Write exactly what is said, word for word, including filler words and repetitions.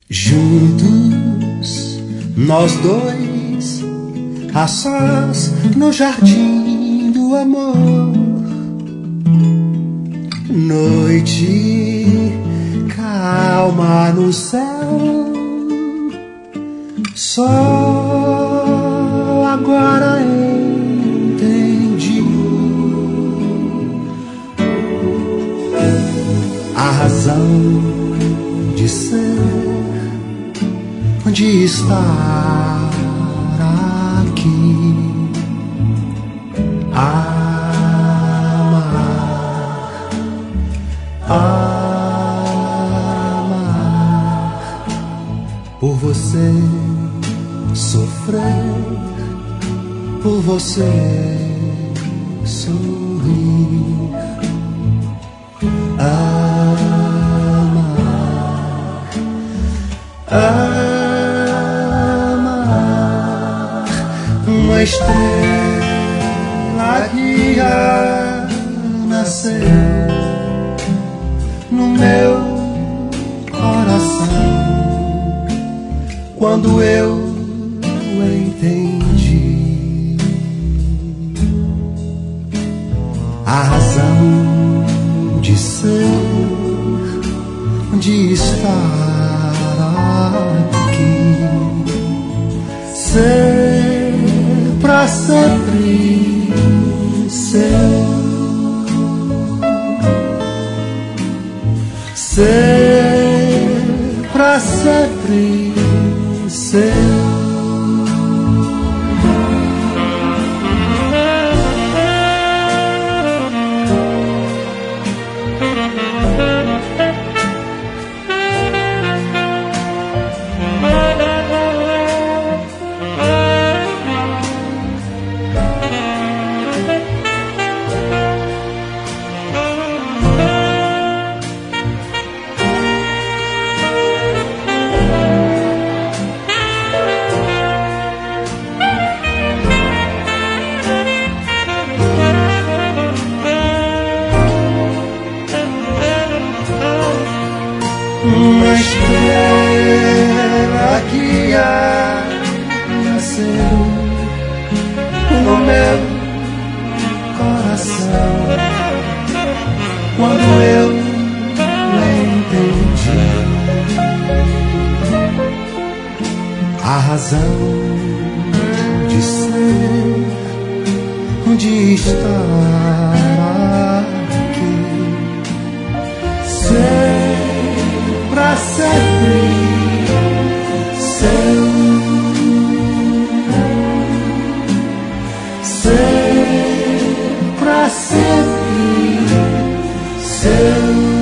Juntos, nós dois, a sós no jardim do amor. Noite calma no céu, só agora entendi a razão de ser, de estar aqui. Amar, amar, por você sofrer, por você sorrir. Amar, amar, uma estrela que ia nascer no meu coração quando eu entendi a razão de ser, de estar aqui, ser pra sempre seu, ser pra sempre seu. Uma estrela que ia nascer no meu coração quando eu entendi a razão de ser, de estar aqui, ser pra sempre seu, ser pra sempre seu.